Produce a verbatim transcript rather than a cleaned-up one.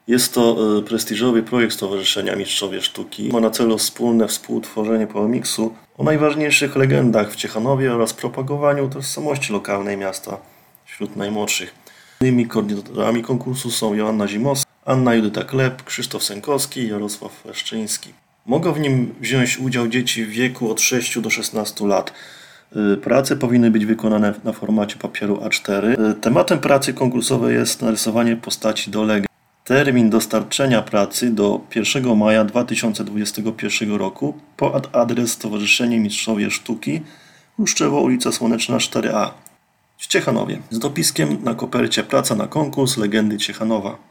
Jest to prestiżowy projekt Stowarzyszenia Mistrzowie Sztuki. Ma na celu wspólne współtworzenie Polmiksu o najważniejszych legendach w Ciechanowie oraz propagowaniu tożsamości lokalnej miasta wśród najmłodszych. Innymi koordynatorami konkursu są Joanna Zimowska, Anna Judyta Klep, Krzysztof Sękowski i Jarosław Leszczyński. Mogą w nim wziąć udział dzieci w wieku od sześciu do szesnastu lat. Prace powinny być wykonane na formacie papieru A cztery. Tematem pracy konkursowej jest narysowanie postaci do legend. Termin dostarczenia pracy do pierwszego maja dwa tysiące dwudziestego pierwszego roku po adres Stowarzyszenie Mistrzowie Sztuki, Ruszczewo, ulica Słoneczna cztery A w Ciechanowie z dopiskiem na kopercie praca na konkurs Legendy Ciechanowa.